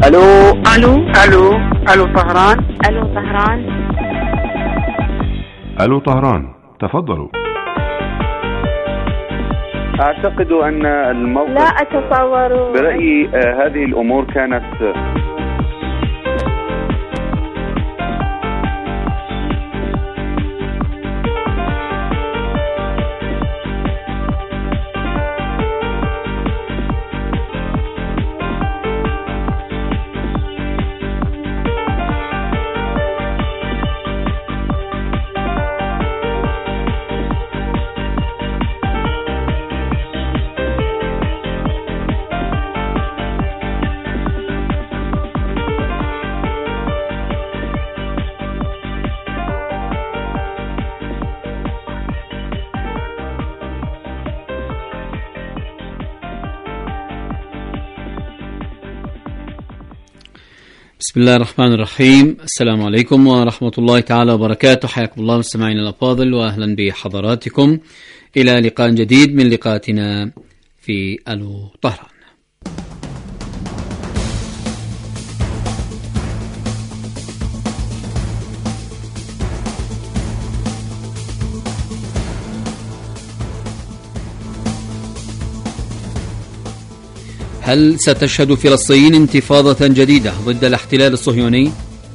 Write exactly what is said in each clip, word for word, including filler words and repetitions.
الو الو الو الو طهران. الو طهران. الو طهران، تفضلوا. اعتقد ان الموقف لا أتصور. برأيي آه هذه الامور كانت بسم الله الرحمن الرحيم. السلام عليكم ورحمة الله تعالى وبركاته. حياكم الله مستمعينا الأفاضل، وأهلا بحضراتكم إلى لقاء جديد من لقاءاتنا في ألو طهران. هل ستشهد فلسطين انتفاضة جديدة ضد الاحتلال الصهيوني؟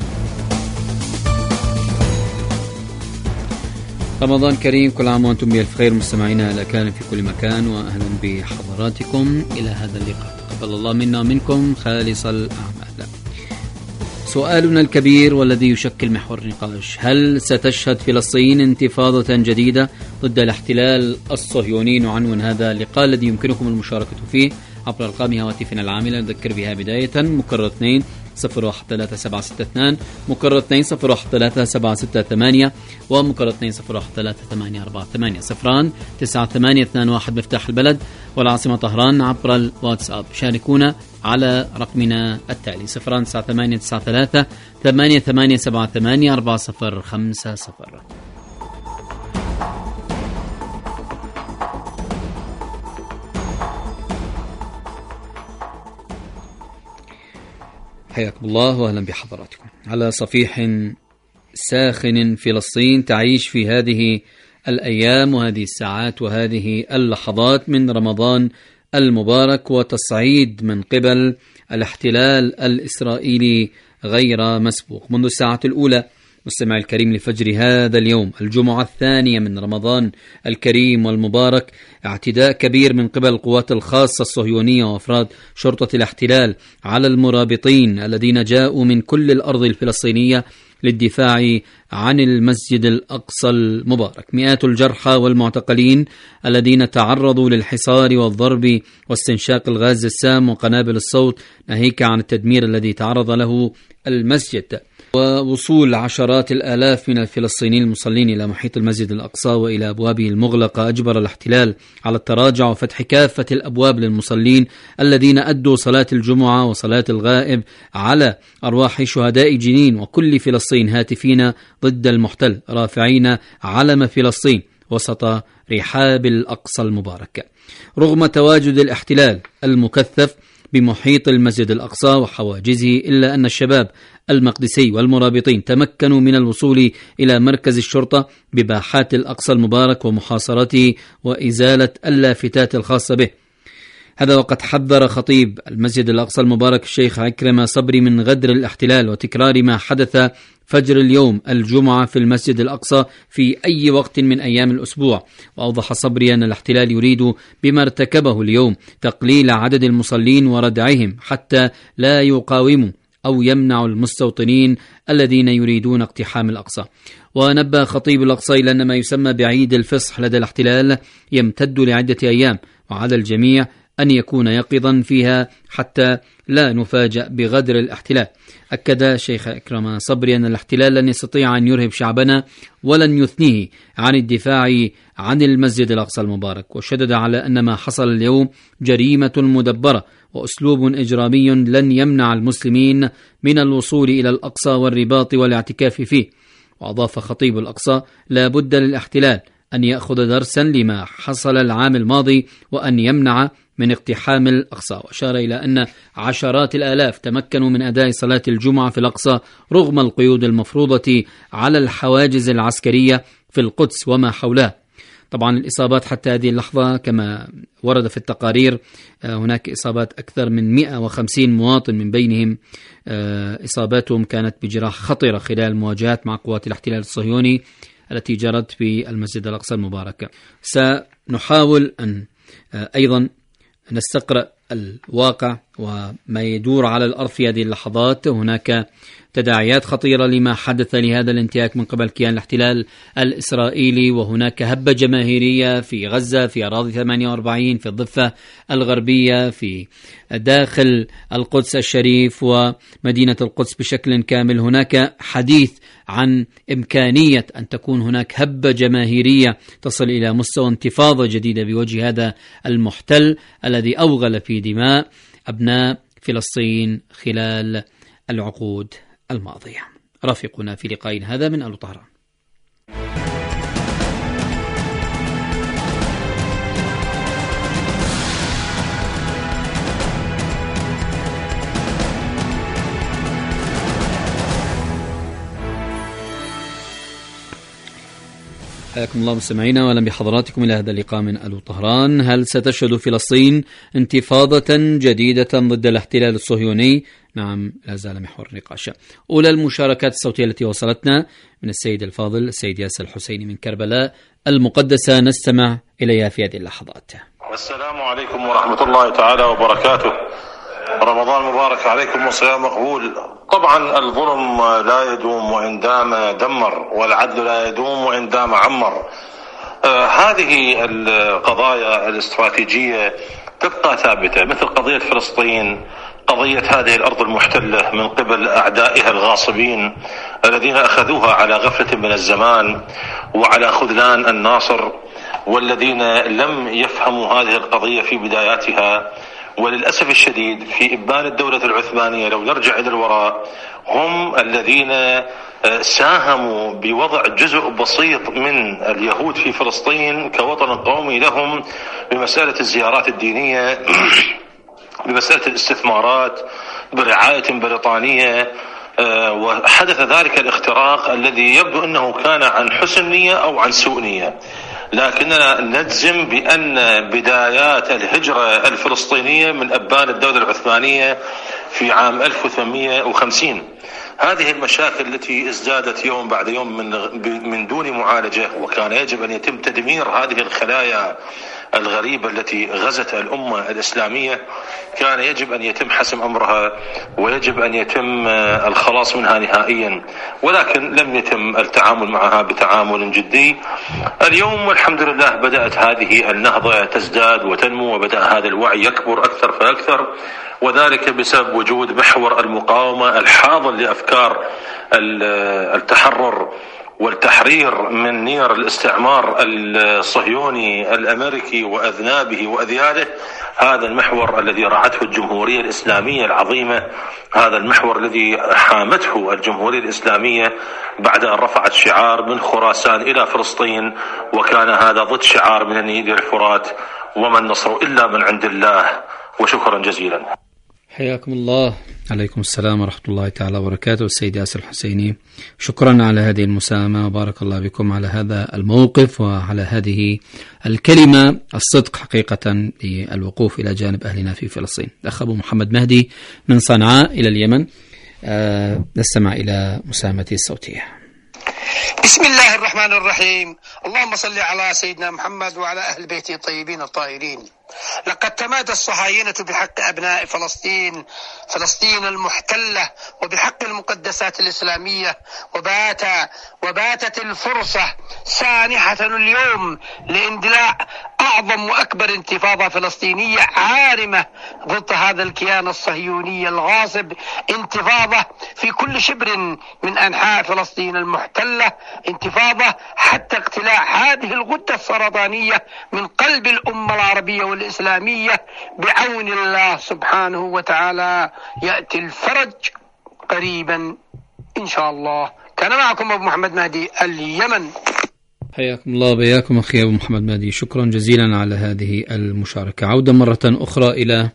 رمضان كريم، كل عام وأنتم بألف خير مستمعينا الأكارم في كل مكان، وأهلا بحضراتكم إلى هذا اللقاء. تقبل الله منا ومنكم خالص الأعمال. سؤالنا الكبير والذي يشكل محور النقاش: هل ستشهد فلسطين انتفاضة جديدة ضد الاحتلال الصهيوني؟ نعنون هذا اللقاء الذي يمكنكم المشاركة فيه عبر أرقام هواتفنا العاملة. نذكر بها بداية: مكرر اثنين صفر واحد ثلاثة سبعة ستة اثنان، مكرر اثنين صفر واحد ثلاثة سبعة ستة ثمانية، ومكرر اثنين صفر واحد ثلاثة ثمانية أربعة ثمانية. صفران تسعة ثمانية اثنان واحد مفتاح البلد والعاصمة طهران عبر الواتساب. شاركونا على رقمنا التالي: صفران تسعة ثمانية تسعة ثلاثة ثمانية ثمانية سبعة ثمانية أربعة صفر خمسة صفر. حياكم الله واهلا بحضراتكم. على صفيح ساخن، فلسطين تعيش في هذه الأيام وهذه الساعات وهذه اللحظات من رمضان المبارك وتصعيد من قبل الاحتلال الإسرائيلي غير مسبوق. منذ الساعة الأولى مستمع الكريم لفجر هذا اليوم الجمعة الثانية من رمضان الكريم والمبارك، اعتداء كبير من قبل القوات الخاصة الصهيونية وأفراد شرطة الاحتلال على المرابطين الذين جاءوا من كل الأرض الفلسطينية للدفاع عن المسجد الأقصى المبارك. مئات الجرحى والمعتقلين الذين تعرضوا للحصار والضرب واستنشاق الغاز السام وقنابل الصوت، ناهيك عن التدمير الذي تعرض له المسجد. ووصول عشرات الآلاف من الفلسطينيين المصلين إلى محيط المسجد الأقصى وإلى أبوابه المغلقة أجبر الاحتلال على التراجع وفتح كافة الأبواب للمصلين الذين أدوا صلاة الجمعة وصلاة الغائب على أرواح شهداء جنين وكل فلسطين، هاتفين ضد المحتل رافعين علم فلسطين وسط رحاب الأقصى المبارك. رغم تواجد الاحتلال المكثف بمحيط المسجد الأقصى وحواجزه، إلا أن الشباب المقدسي والمرابطين تمكنوا من الوصول إلى مركز الشرطة بباحات الأقصى المبارك ومحاصرته وإزالة اللافتات الخاصة به. هذا وقد حذر خطيب المسجد الأقصى المبارك الشيخ عكرمة صبري من غدر الاحتلال وتكرار ما حدث فجر اليوم الجمعة في المسجد الأقصى في أي وقت من أيام الأسبوع. وأوضح صبري أن الاحتلال يريد بما ارتكبه اليوم تقليل عدد المصلين وردعهم حتى لا يقاوموا أو يمنعوا المستوطنين الذين يريدون اقتحام الأقصى. ونبه خطيب الأقصى إلى أن ما يسمى بعيد الفصح لدى الاحتلال يمتد لعدة أيام، وعلى الجميع أن يكون يقظا فيها حتى لا نفاجأ بغدر الاحتلال. أكد شيخ إكرام صبري أن الاحتلال لن يستطيع أن يرهب شعبنا ولن يثنيه عن الدفاع عن المسجد الأقصى المبارك، وشدد على أن ما حصل اليوم جريمة مدبرة وأسلوب إجرامي لن يمنع المسلمين من الوصول إلى الأقصى والرباط والاعتكاف فيه. وأضاف خطيب الأقصى: لا بد للاحتلال أن يأخذ درسا لما حصل العام الماضي وأن يمنع من اقتحام الأقصى، وأشار إلى أن عشرات الآلاف تمكنوا من أداء صلاة الجمعة في الأقصى رغم القيود المفروضة على الحواجز العسكرية في القدس وما حولها. طبعا الإصابات حتى هذه اللحظة كما ورد في التقارير هناك إصابات أكثر من مئة وخمسين مواطن، من بينهم إصاباتهم كانت بجراح خطيرة خلال المواجهات مع قوات الاحتلال الصهيوني التي جرت في المسجد الأقصى المبارك. سنحاول أن أيضا نستقرأ الواقع وما يدور على الأرض في هذه اللحظات. هناك تداعيات خطيرة لما حدث لهذا الانتهاك من قبل كيان الاحتلال الإسرائيلي، وهناك هبة جماهيرية في غزة، في أراضي ثمانية وأربعين، في الضفة الغربية، في داخل القدس الشريف ومدينة القدس بشكل كامل. هناك حديث عن إمكانية أن تكون هناك هبة جماهيرية تصل إلى مستوى انتفاضة جديدة بوجه هذا المحتل الذي أوغل في دماء أبناء فلسطين خلال العقود الماضية. رافقنا في لقاء هذا من آل طهران. حياكم الله مستمعينا واهلا بحضراتكم الى هذا اللقاء من آل طهران. هل ستشهد فلسطين انتفاضة جديدة ضد الاحتلال الصهيوني؟ نعم، لا زال محور النقاش. أولى المشاركات الصوتية التي وصلتنا من السيد الفاضل السيد ياسر الحسيني من كربلاء المقدسة، نستمع إليها في هذه اللحظات. السلام عليكم ورحمة الله تعالى وبركاته. رمضان مبارك عليكم وصيام مقبول. طبعا الظلم لا يدوم وإن دام دمر، والعدل لا يدوم وإن دام عمر. آه هذه القضايا الاستراتيجية تبقى ثابتة، مثل قضية فلسطين، قضية هذه الأرض المحتلة من قبل أعدائها الغاصبين الذين أخذوها على غفلة من الزمان وعلى خذلان الناصر، والذين لم يفهموا هذه القضية في بداياتها. وللأسف الشديد في إبان الدولة العثمانية لو نرجع إلى الوراء هم الذين ساهموا بوضع جزء بسيط من اليهود في فلسطين كوطن قومي لهم بمسألة الزيارات الدينية، بمسألة الاستثمارات برعاية بريطانية. وحدث ذلك الاختراق الذي يبدو أنه كان عن حسن نية أو عن سوء نية، لكننا نجزم بأن بدايات الهجرة الفلسطينية من أبان الدولة العثمانية في عام ألف وثمانمئة وخمسين. هذه المشاكل التي ازدادت يوم بعد يوم من من دون معالجة، وكان يجب أن يتم تدمير هذه الخلايا الغريبة التي غزت الأمة الإسلامية، كان يجب أن يتم حسم أمرها ويجب أن يتم الخلاص منها نهائيا، ولكن لم يتم التعامل معها بتعامل جدي. اليوم والحمد لله بدأت هذه النهضة تزداد وتنمو، وبدأ هذا الوعي يكبر أكثر فأكثر، وذلك بسبب وجود محور المقاومة الحاضن لأفكار التحرر والتحرير من نير الاستعمار الصهيوني الأمريكي وأذنابه وأذياله. هذا المحور الذي رعته الجمهورية الإسلامية العظيمة، هذا المحور الذي حامته الجمهورية الإسلامية بعد أن رفعت شعار من خراسان إلى فلسطين، وكان هذا ضد شعار من النيل إلى الفرات، وما النصر إلا من عند الله. وشكرا جزيلا. حياكم الله. عليكم السلام ورحمة الله تعالى وبركاته. السيد ياسر الحسيني، شكرا على هذه المساهمة وبارك الله بكم على هذا الموقف وعلى هذه الكلمة الصدق حقيقة للوقوف إلى جانب أهلنا في فلسطين. الأخ أبو محمد مهدي من صنعاء إلى اليمن، أه نستمع إلى مساهمته الصوتية. بسم الله الرحمن الرحيم. اللهم صل على سيدنا محمد وعلى أهل بيته الطيبين الطاهرين. لقد تمادى الصهاينة بحق أبناء فلسطين فلسطين المحتلة وبحق المقدسات الإسلامية، وبات وباتت الفرصة سانحة اليوم لاندلاع أعظم وأكبر انتفاضة فلسطينية عارمة ضد هذا الكيان الصهيوني الغاصب، انتفاضة في كل شبر من أنحاء فلسطين المحتلة، انتفاضة حتى اقتلاع هذه الغدة السرطانية من قلب الأمة العربية والإسلامية. بعون الله سبحانه وتعالى يأتي الفرج قريبا إن شاء الله. كان معكم أبو محمد مهدي اليمن. حياكم الله وبياكم أخي أبو محمد مهدي، شكرا جزيلا على هذه المشاركة. عودة مرة أخرى إلى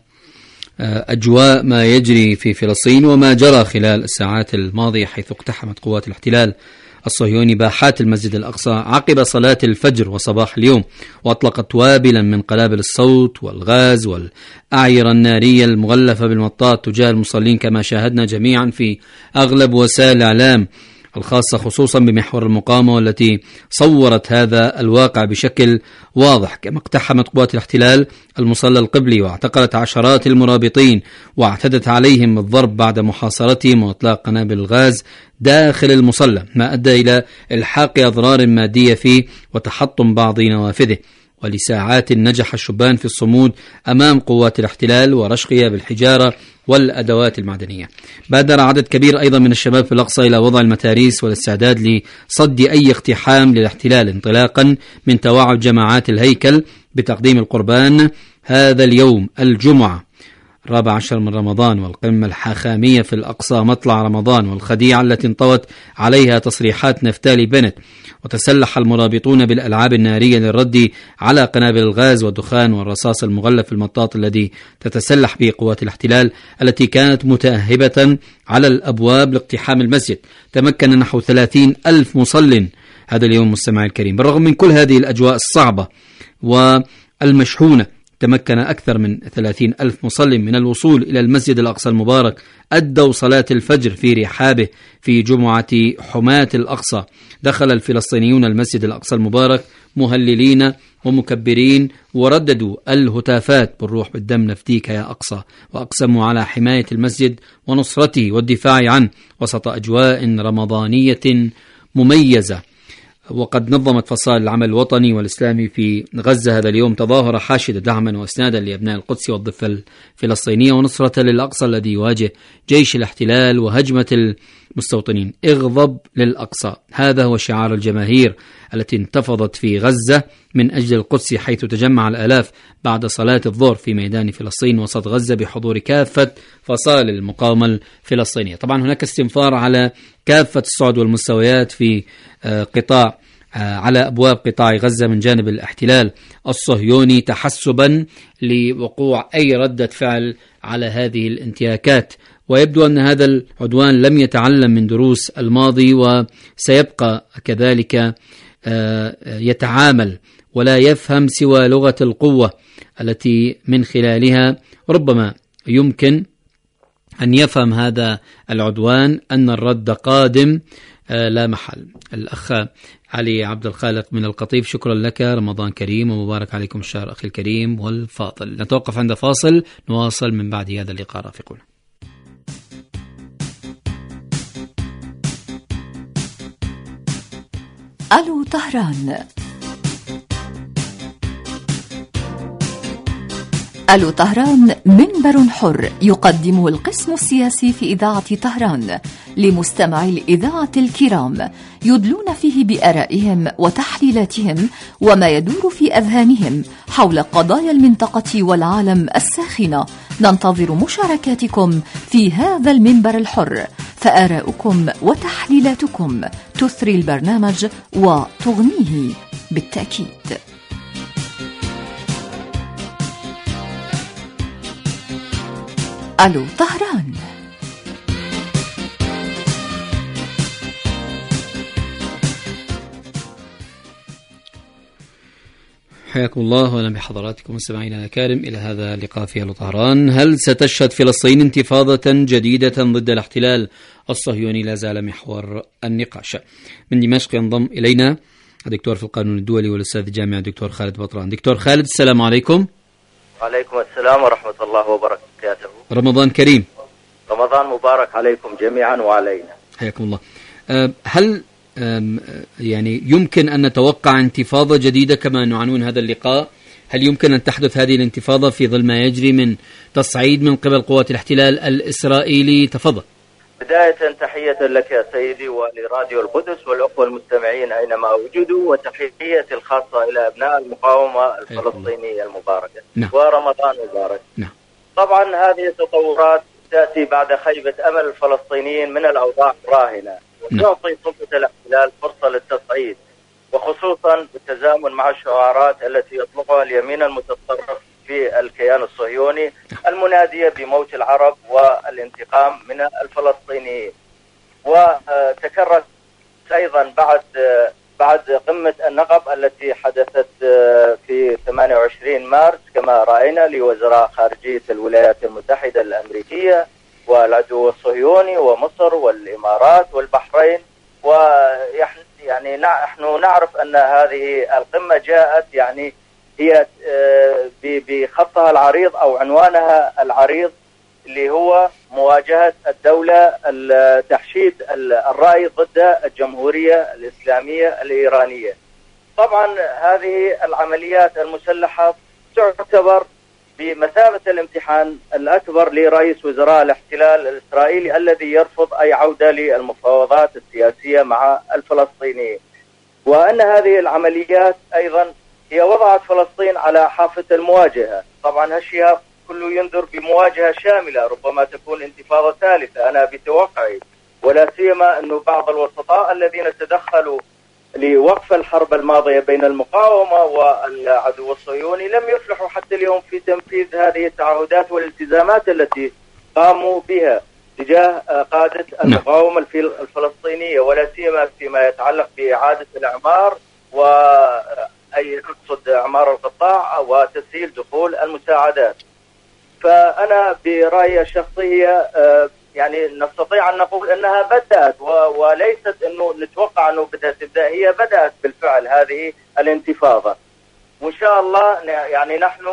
أجواء ما يجري في فلسطين وما جرى خلال الساعات الماضية، حيث اقتحمت قوات الاحتلال الصهيوني باحات المسجد الأقصى عقب صلاة الفجر وصباح اليوم، وأطلقت وابلا من قنابل الصوت والغاز والأعيرة النارية المغلفة بالمطاط تجاه المصلين، كما شاهدنا جميعا في أغلب وسائل الإعلام الخاصة خصوصا بمحور المقاومة، والتي صورت هذا الواقع بشكل واضح. كما اقتحمت قوات الاحتلال المصلى القبلي واعتقلت عشرات المرابطين واعتدت عليهم بالضرب بعد محاصرتهم وإطلاق قنابل الغاز داخل المصلى، ما أدى إلى إلحاق أضرار مادية فيه وتحطم بعض نوافذه. ولساعات نجح الشبان في الصمود أمام قوات الاحتلال ورشقها بالحجارة والأدوات المعدنية. بادر عدد كبير أيضا من الشباب في الأقصى إلى وضع المتاريس والاستعداد لصد أي اقتحام للاحتلال، انطلاقا من توعد جماعات الهيكل بتقديم القربان هذا اليوم الجمعة الرابع عشر من رمضان، والقمة الحاخامية في الأقصى مطلع رمضان، والخديعة التي انطوت عليها تصريحات نفتالي بنت. وتسلح المرابطون بالألعاب النارية للرد على قنابل الغاز والدخان والرصاص المغلف المطاط الذي تتسلح به قوات الاحتلال التي كانت متأهبة على الأبواب لاقتحام المسجد. تمكن نحو ثلاثين ألف مصل هذا اليوم مستمعي الكريم. بالرغم من كل هذه الأجواء الصعبة والمشحونة، تمكن أكثر من ثلاثين ألف مصل من الوصول إلى المسجد الأقصى المبارك، أدوا صلاة الفجر في رحابه في جمعة حماة الأقصى. دخل الفلسطينيون المسجد الأقصى المبارك مهللين ومكبرين، ورددوا الهتافات بالروح بالدم نفديك يا أقصى، وأقسموا على حماية المسجد ونصرته والدفاع عنه وسط أجواء رمضانية مميزة. وقد نظمت فصائل العمل الوطني والإسلامي في غزة هذا اليوم تظاهرة حاشدة دعما وإسنادا لأبناء القدس والضفة الفلسطينية ونصرة للأقصى الذي يواجه جيش الاحتلال وهجمة المستوطنين. اغضب للأقصى، هذا هو شعار الجماهير التي انتفضت في غزة من أجل القدس، حيث تجمع الآلاف بعد صلاة الظهر في ميدان فلسطين وسط غزة بحضور كافة فصائل المقاومة الفلسطينية. طبعا هناك استنفار على كافة الصعد والمستويات في قطاع على أبواب قطاع غزة من جانب الاحتلال الصهيوني، تحسبا لوقوع أي ردة فعل على هذه الانتهاكات. ويبدو أن هذا العدوان لم يتعلم من دروس الماضي، وسيبقى كذلك يتعامل ولا يفهم سوى لغة القوة التي من خلالها ربما يمكن أن يفهم هذا العدوان أن الرد قادم لا محل. الأخ علي عبد الخالق من القطيف، شكرا لك، رمضان كريم ومبارك عليكم الشهر أخي الكريم والفاضل. نتوقف عند فاصل، نواصل من بعد هذا اللقاء رافقنا. ألو طهران. ألو طهران منبر حر يقدمه القسم السياسي في إذاعة طهران لمستمعي الإذاعة الكرام، يدلون فيه بآرائهم وتحليلاتهم وما يدور في أذهانهم حول قضايا المنطقة والعالم الساخنة. ننتظر مشاركاتكم في هذا المنبر الحر، فآراؤكم وتحليلاتكم تثري البرنامج وتغنيه بالتأكيد. ألو طهران. حياكم الله واهلا بحضراتكم مستمعينا الكرام الى هذا اللقاء في ألو طهران. هل ستشهد فلسطين انتفاضة جديدة ضد الاحتلال الصهيوني؟ لا زال محور النقاش. من دمشق ينضم الينا الدكتور في القانون الدولي والاستاذ الجامعي الدكتور خالد بطران. دكتور خالد، السلام عليكم. وعليكم السلام ورحمة الله وبركاته. رمضان كريم. رمضان مبارك عليكم جميعا وعلينا. حياكم الله. هل يعني يمكن أن نتوقع انتفاضة جديدة كما نعنون هذا اللقاء؟ هل يمكن أن تحدث هذه الانتفاضة في ظل ما يجري من تصعيد من قبل قوات الاحتلال الإسرائيلي؟ تفضل. بداية تحية لك يا سيدي ولراديو القدس والأخوة المستمعين أينما وجدوا، وتحية الخاصة إلى أبناء المقاومة الفلسطينية المباركة. نعم. ورمضان مبارك. نعم. طبعا هذه التطورات تأتي بعد خيبة أمل الفلسطينيين من الأوضاع الراهنة، وتعطي سلطة الاحتلال فرصة للتصعيد وخصوصا بالتزامن مع الشعارات التي يطلقها اليمين المتطرف في الكيان الصهيوني المنادية بموت العرب والانتقام من الفلسطينيين. وتكررت أيضا بعد بعد قمة النقب التي حدثت في ثمانية وعشرين مارس كما رأينا لوزراء خارجية الولايات المتحدة الأمريكية والعدو الصهيوني ومصر والإمارات والبحرين. ويعني نحن نعرف أن هذه القمة جاءت يعني هي بخطها العريض أو عنوانها العريض اللي هو مواجهة الدولة تحشيد الرأي ضد الجمهورية الإسلامية الإيرانية. طبعا هذه العمليات المسلحة تعتبر بمثابة الامتحان الأكبر لرئيس وزراء الاحتلال الإسرائيلي الذي يرفض أي عودة للمفاوضات السياسية مع الفلسطينيين. وأن هذه العمليات أيضا هي وضعت فلسطين على حافة المواجهة. طبعا هالشيء كله ينذر بمواجهة شاملة، ربما تكون انتفاضة ثالثة أنا بتوقعي، ولا سيما أنه بعض الوسطاء الذين تدخلوا لوقف الحرب الماضية بين المقاومة والعدو الصهيوني لم يفلحوا حتى اليوم في تنفيذ هذه التعهدات والالتزامات التي قاموا بها تجاه قادة المقاومة الفلسطينية، ولا سيما فيما يتعلق بإعادة الإعمار وأي أقصد إعمار القطاع وتسهيل دخول المساعدات. فأنا برأيي الشخصية يعني نستطيع أن نقول أنها بدأت وليست أنه نتوقع أنه بدأت تبدأ، هي بدأت بالفعل هذه الانتفاضة. وإن شاء الله يعني نحن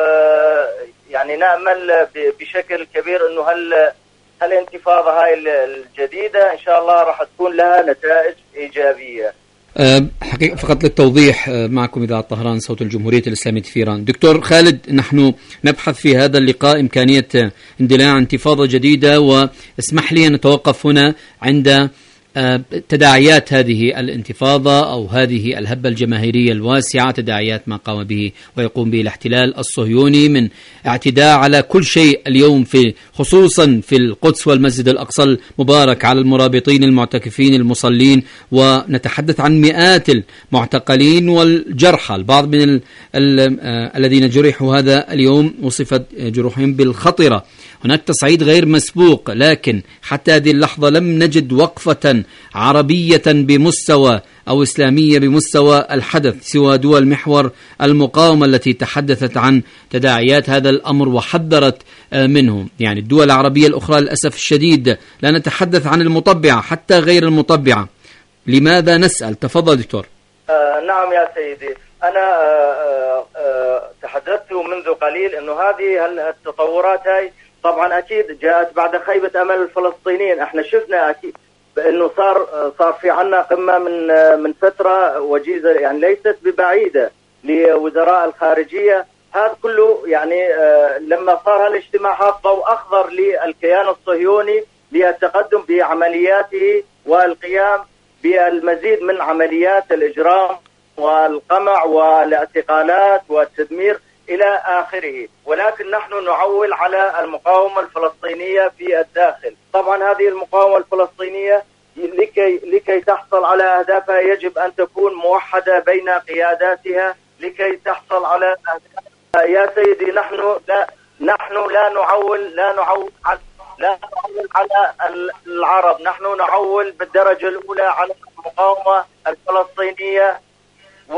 يعني نأمل بشكل كبير أنه هل هالانتفاضة هاي الجديدة إن شاء الله راح تكون لها نتائج إيجابية. حقيقة فقط للتوضيح معكم إذاعة طهران صوت الجمهورية الإسلامية في إيران. دكتور خالد، نحن نبحث في هذا اللقاء إمكانية اندلاع انتفاضة جديدة، واسمح لي أن نتوقف هنا عند تداعيات هذه الانتفاضة أو هذه الهبة الجماهيرية الواسعة، تداعيات ما قام به ويقوم به الاحتلال الصهيوني من اعتداء على كل شيء اليوم، في خصوصا في القدس والمسجد الأقصى المبارك، على المرابطين المعتكفين المصلين، ونتحدث عن مئات المعتقلين والجرحى. البعض من ال ال الذين جرحوا هذا اليوم وصفت جروحهم بالخطرة. هناك تصعيد غير مسبوق، لكن حتى هذه اللحظة لم نجد وقفة عربية بمستوى أو إسلامية بمستوى الحدث سوى دول محور المقاومة التي تحدثت عن تداعيات هذا الأمر وحذرت منه. يعني الدول العربية الأخرى للأسف الشديد لا نتحدث عن المطبعة حتى غير المطبعة. لماذا نسأل؟ تفضل دكتور. آه نعم يا سيدي، أنا آه آه تحدثت منذ قليل أنه هذه التطورات هاي طبعا أكيد جاءت بعد خيبة أمل الفلسطينيين. احنا شفنا أكيد بأنه صار صار في عنا قمة من من فترة وجيزة يعني ليست ببعيدة لوزراء الخارجية. هذا كله يعني لما صار هالاجتماع هذا ضوء أخضر للكيان الصهيوني للتقدم بعملياته والقيام بالمزيد من عمليات الإجرام والقمع والاعتقالات والتدمير إلى آخره. ولكن نحن نعول على المقاومة الفلسطينية في الداخل. طبعا هذه المقاومة الفلسطينية لكي لكي تحصل على أهدافها يجب أن تكون موحدة بين قياداتها لكي تحصل على أهدافها. يا سيدي نحن لا نحن لا نعول لا نعول على لا نعول على العرب، نحن نعول بالدرجة الأولى على المقاومة الفلسطينية و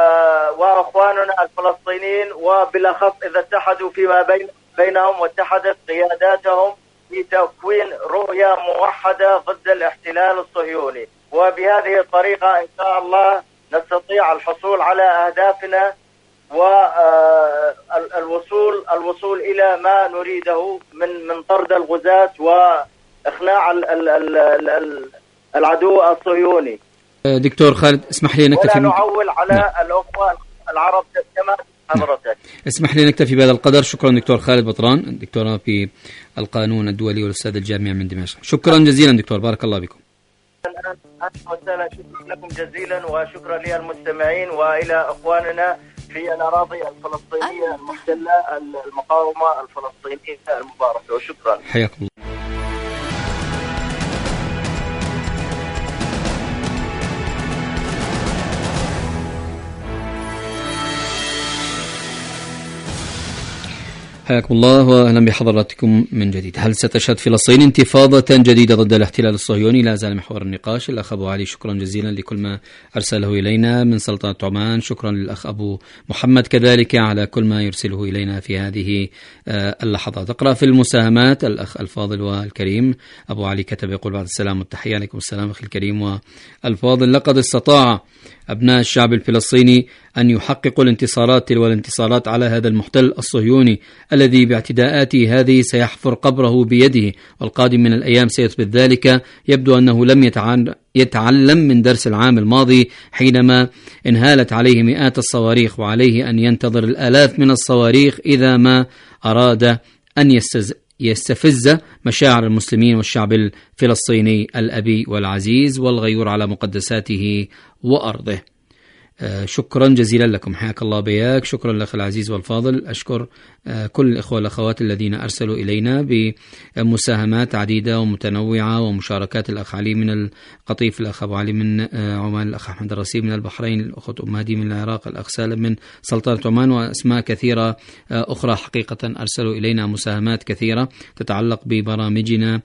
واخواننا الفلسطينيين، وبالاخص اذا اتحدوا فيما بين بينهم واتحدت قياداتهم في تكوين رؤيه موحده ضد الاحتلال الصهيوني. وبهذه الطريقه ان شاء الله نستطيع الحصول على اهدافنا والوصول الوصول الى ما نريده من من طرد الغزاة واخناع العدو الصهيوني. دكتور خالد اسمح لي نكتفي، ولا نعول على نعم. الأخوة العرب كما حضرتك. اسمح لي نكتفي بهذا القدر. شكرا دكتور خالد بطران، دكتوراه في القانون الدولي والأستاذ الجامعي من دمشق. شكرا جزيلا دكتور، بارك الله بكم. أهلا وسهلا، شكرا لكم جزيلا وشكرا للمستمعين وإلى أخواننا في الأراضي الفلسطينية المحتلة المقاومة الفلسطينية المباركة، وشكرا. حياكم الله. حياكم الله وأهلا بحضراتكم من جديد. هل ستشهد فلسطين انتفاضة جديدة ضد الاحتلال الصهيوني؟ لا زال محور النقاش. الأخ أبو علي شكرا جزيلا لكل ما أرسله إلينا من سلطنة عمان. شكرا للأخ أبو محمد كذلك على كل ما يرسله إلينا في هذه اللحظات. أقرأ في المساهمات. الأخ الفاضل والكريم أبو علي كتب يقول بعد السلام والتحية. عليكم السلام أخي الكريم والفاضل. لقد استطاع أبناء الشعب الفلسطيني أن يحققوا الانتصارات تلو الانتصارات على هذا المحتل الصهيوني الذي باعتداءاته هذه سيحفر قبره بيده، والقادم من الأيام سيثبت ذلك. يبدو أنه لم يتعلم من درس العام الماضي حينما انهالت عليه مئات الصواريخ، وعليه أن ينتظر الآلاف من الصواريخ إذا ما أراد أن يستز يستفز مشاعر المسلمين والشعب الفلسطيني الأبي والعزيز والغيور على مقدساته وأرضه. آه شكرا جزيلا لكم. حياك الله بياك. شكرا لك العزيز والفاضل. أشكر آه كل الإخوة والأخوات الذين أرسلوا إلينا بمساهمات عديدة ومتنوعة ومشاركات. الأخ علي من القطيف، الأخ أبو علي من آه عمان، الأخ أحمد الرسيب من البحرين، الأخت أم هدي من العراق، الأخ سالم من سلطنة عمان، وأسماء كثيرة آه أخرى. حقيقة أرسلوا إلينا مساهمات كثيرة تتعلق ببرامجنا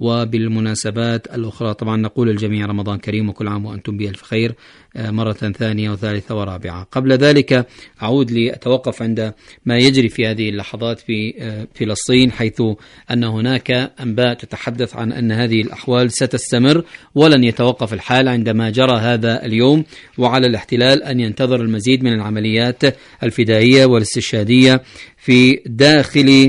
وبالمناسبات الأخرى. طبعا نقول الجميع رمضان كريم وكل عام وأنتم بألف خير آه مرة ثانية وثالثة ورابعة. قبل ذلك أعود لأتوقف عند ما يجري في هذه اللحظات في فلسطين، حيث أن هناك أنباء تتحدث عن أن هذه الأحوال ستستمر ولن يتوقف الحال عندما جرى هذا اليوم، وعلى الاحتلال أن ينتظر المزيد من العمليات الفدائية والاستشهادية في داخل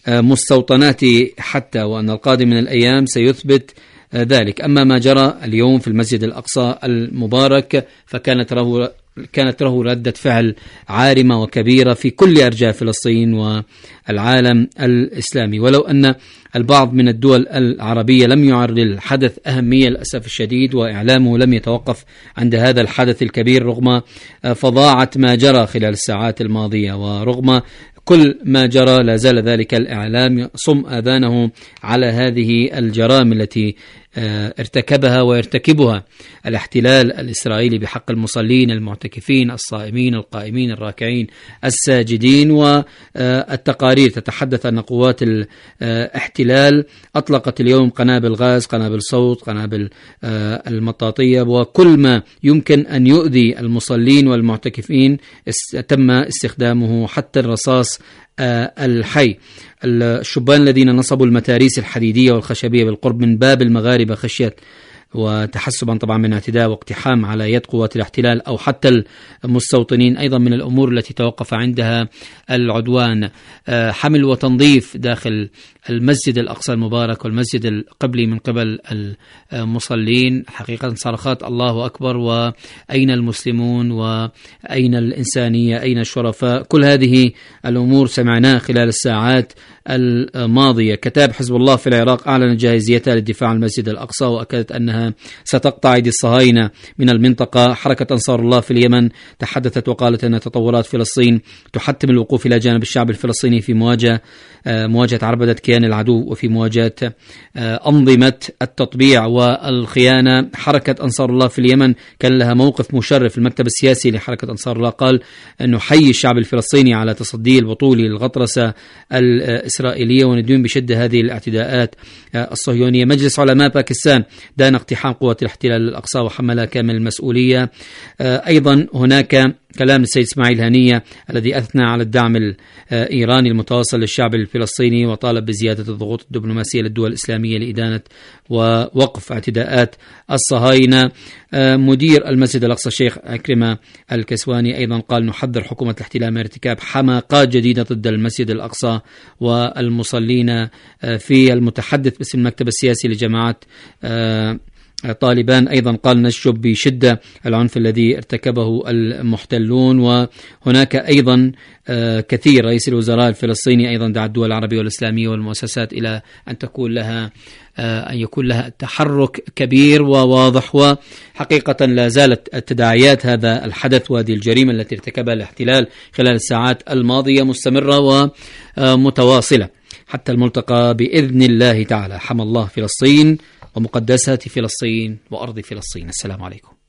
مستوطناته حتى، وأن القادم من الأيام سيثبت ذلك. أما ما جرى اليوم في المسجد الأقصى المبارك فكانت له كانت له ردة فعل عارمة وكبيرة في كل أرجاء فلسطين والعالم الإسلامي، ولو أن البعض من الدول العربية لم يعر للحدث أهمية للأسف الشديد، وإعلامه لم يتوقف عند هذا الحدث الكبير رغم فظاعة ما جرى خلال الساعات الماضية، ورغم كل ما جرى لا زال ذلك الإعلام صم آذانه على هذه الجرائم التي ارتكبها ويرتكبها الاحتلال الإسرائيلي بحق المصلين المعتكفين الصائمين القائمين الراكعين الساجدين. والتقارير تتحدث أن قوات الاحتلال أطلقت اليوم قنابل غاز، قنابل صوت، قنابل المطاطية، وكل ما يمكن أن يؤذي المصلين والمعتكفين تم استخدامه، حتى الرصاص الحي. الشبان الذين نصبوا المتاريس الحديدية والخشبية بالقرب من باب المغاربة خشية وتحسبا طبعا من اعتداء واقتحام على يد قوات الاحتلال أو حتى المستوطنين أيضا من الأمور التي توقف عندها العدوان. حمل وتنظيف داخل المسجد الأقصى المبارك والمسجد القبلي من قبل المصلين. حقيقة صرخات الله أكبر، وأين المسلمون وأين الإنسانية، أين الشرفاء. كل هذه الأمور سمعناها خلال الساعات الماضية. كتاب حزب الله في العراق أعلن جاهزيتها للدفاع عن المسجد الأقصى، وأكدت أنها ستقطع أيدي الصهاينة من المنطقة. حركة أنصار الله في اليمن تحدثت وقالت أن تطورات فلسطين تحتم الوقوف إلى جانب الشعب الفلسطيني في مواجهة مواجهة عربدة كيان العدو وفي مواجهة أنظمة التطبيع والخيانة. حركة أنصار الله في اليمن كان لها موقف مشرف. المكتب السياسي لحركة أنصار الله قال أنه حي الشعب الفلسطيني على تصديه البطولي للغطرسة الإسرائيلية وندين بشدة هذه الاعتداءات الصهيونية. مجلس علماء باكستان دان اقتحام قوات الاحتلال الأقصى وحملها كامل المسؤولية. أيضا هناك كلام السيد إسماعيل هنية الذي أثنى على الدعم الإيراني المتواصل للشعب الفلسطيني، وطالب بزيادة الضغوط الدبلوماسية للدول الإسلامية لإدانة ووقف اعتداءات الصهاينة. مدير المسجد الأقصى الشيخ عكرمة الكسواني أيضا قال: نحذر حكومة الاحتلال من ارتكاب حماقات جديدة ضد المسجد الأقصى والمصلين. في المتحدث باسم المكتب السياسي لجماعات طالبان أيضا قال: نشجب بشدة العنف الذي ارتكبه المحتلون. وهناك أيضا كثير. رئيس الوزراء الفلسطيني أيضا دعا الدول العربية والإسلامية والمؤسسات إلى أن تكون لها أن يكون لها تحرك كبير وواضح. وحقيقة لا زالت التداعيات هذا الحدث وهذه الجريمة التي ارتكبها الاحتلال خلال الساعات الماضية مستمرة ومتواصلة حتى الملتقى بإذن الله تعالى. حمى الله فلسطين ومقدسات فلسطين وأرض فلسطين. السلام عليكم.